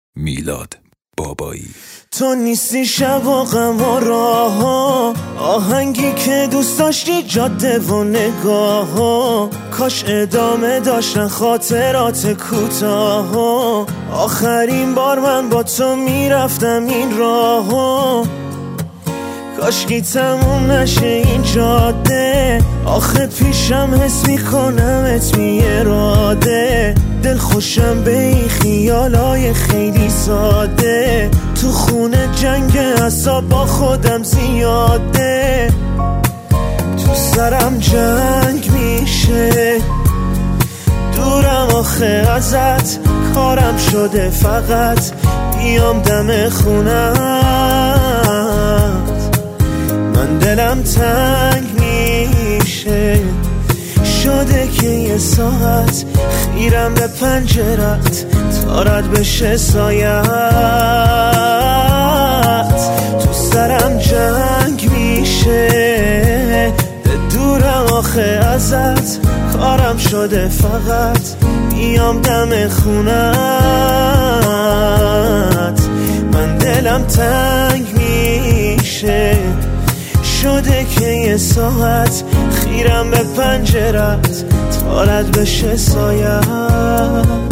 میلاد بابایی. تو نیستی شب و غم و راه ها، آهنگی که دوست داشتی جاده و نگاه ها، کاش ادامه داشتن خاطرات کوتاه ها. آخرین بار من با تو میرفتم این راه ها، کاشکی تموم نشه این جاده. آخه پیشم حس میکنمت بی اراده، دل خوشم به این خیالای خیلی ساده. تو خونه جنگ اعصاب با خودم زیاده، تو سرم جنگ میشه. دورم آخه ازت، کارم شده فقط بیام دم خونت. من دلم تنگ میشه، شده که یه ساعت خیرم به پنجرت تا رد بشه سایت. تو سرم جنگ میشه، دورم آخه ازت، کارم شده فقط بیام دم خونت. من دلم تنگ میشه، شده که یه ساعت خیرم به پنجرت تا رد بشه سایت.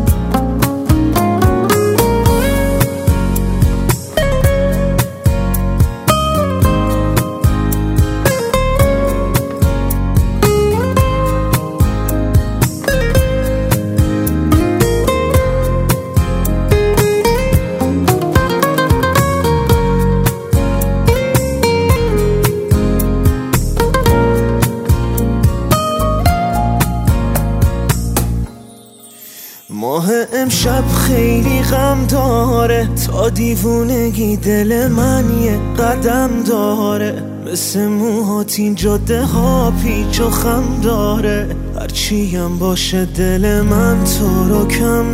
ماه امشب خیلی غم داره، تا دیوونگی دل من یه قدم داره. مثل موهات این جاده ها پیچ و خم داره، هرچی هم باشه دل من تو رو کم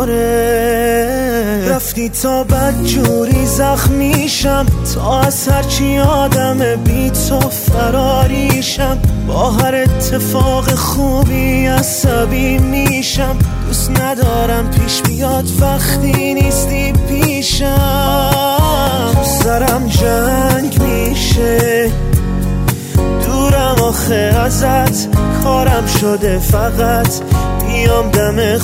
داره. رفتی تا بد جوری زخمیشم، تا از هرچی آدم بی تو فراریشم. با هر اتفاق خوبی عصبی میشم، دوست ندارم پیش بیاد وقتی نیستی پیشم. تو سرم جنگ میشه، دورم آخه ازت، کارم شده فقط بیام دم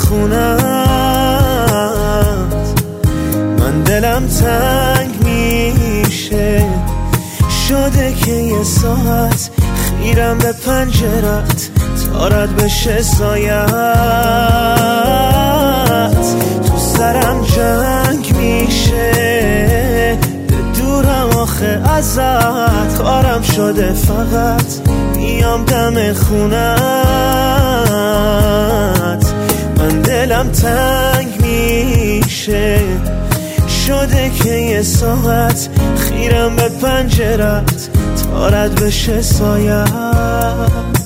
خونت. من دلم تنگ میشه، شده که یه ساعت خیرم به پنجرت تا رد بشه سایت. تو سرم جنگ میشه، دورم آخه ازت، کارم شده فقط بیام دم خونت. من دلم تنگ میشه، شده که یه ساعت خیرم به پنجرت تا رد بشه سایت.